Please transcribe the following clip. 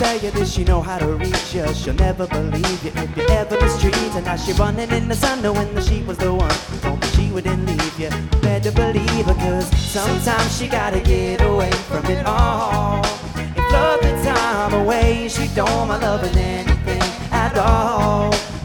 tell you this, she know how to reach you. She'll never believe you if you ever mistreat her. Now she running in the sun knowing that she was the one. Told me she wouldn't leave you. Better believe her, cause sometimes she gotta get away from it all. And love the time away, she don't mind loving anything at all.